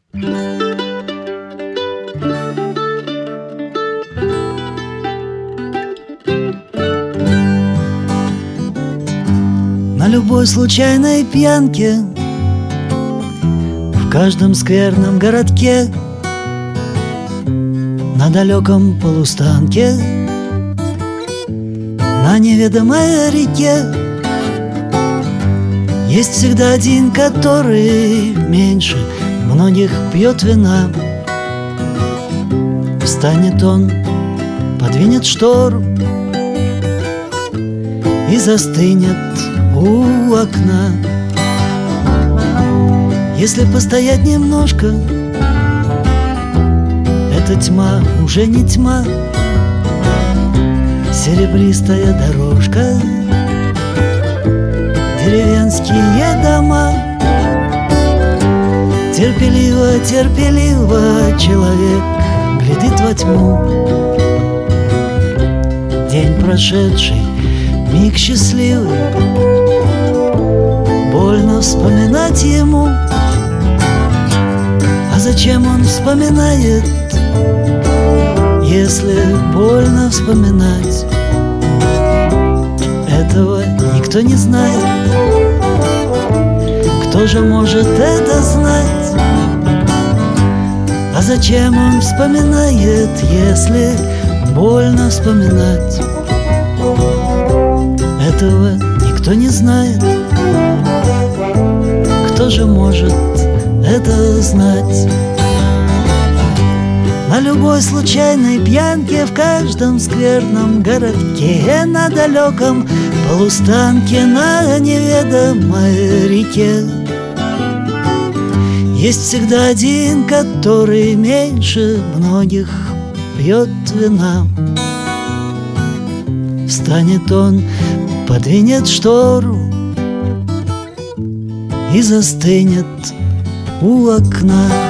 На любой случайной пьянке, в каждом скверном городке, на далеком полустанке, на неведомой реке есть всегда один, который меньше многих пьет вина. Встанет он, подвинет штору и застынет у окна. Если постоять немножко, эта тьма уже не тьма, серебристая дорожка, деревенские дома. Терпеливо, терпеливо человек глядит во тьму. День прошедший, миг счастливый, больно вспоминать ему. А зачем он вспоминает, если больно вспоминать? Этого никто не знает. Кто же может это знать? А зачем он вспоминает, если больно вспоминать? Этого никто не знает. Кто же может это знать? На любой случайной пьянке, в каждом скверном городке, на далеком полустанке, на неведомой реке есть всегда один, который меньше многих пьет вина. Встанет он, подвинет штору и застынет у окна.